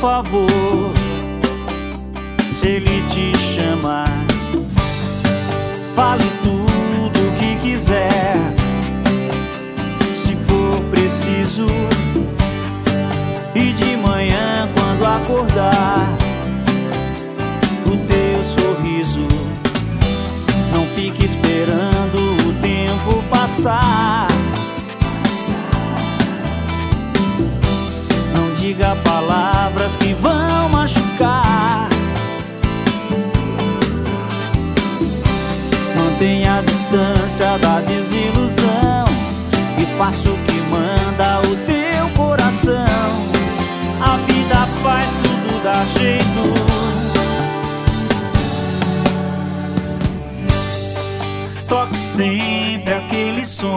favor, se ele te chamar, fale tudo o que quiser. Se for preciso, e de manhã quando acordar, o teu sorriso. Não fique esperando o tempo passar. Não diga palavras que vão machucar. Mantenha a distância da desilusão e faça o que manda o teu coração. A vida faz tudo dar jeito. Toque sempre aquele som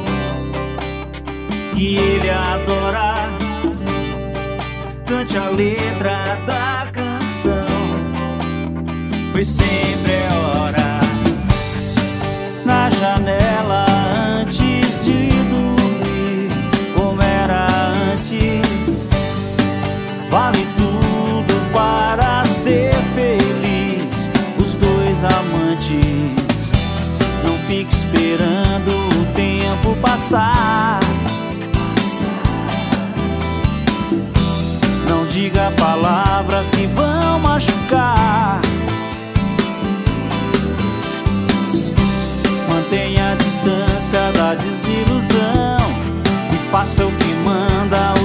que ele adora. Cante a letra da canção, pois sempre é hora. Na janela antes de dormir, como era antes. Vale tudo para ser feliz. Os dois amantes. Não fique esperando o tempo passar. Não diga palavras que vão machucar. Mantenha a distância da desilusão e faça o que manda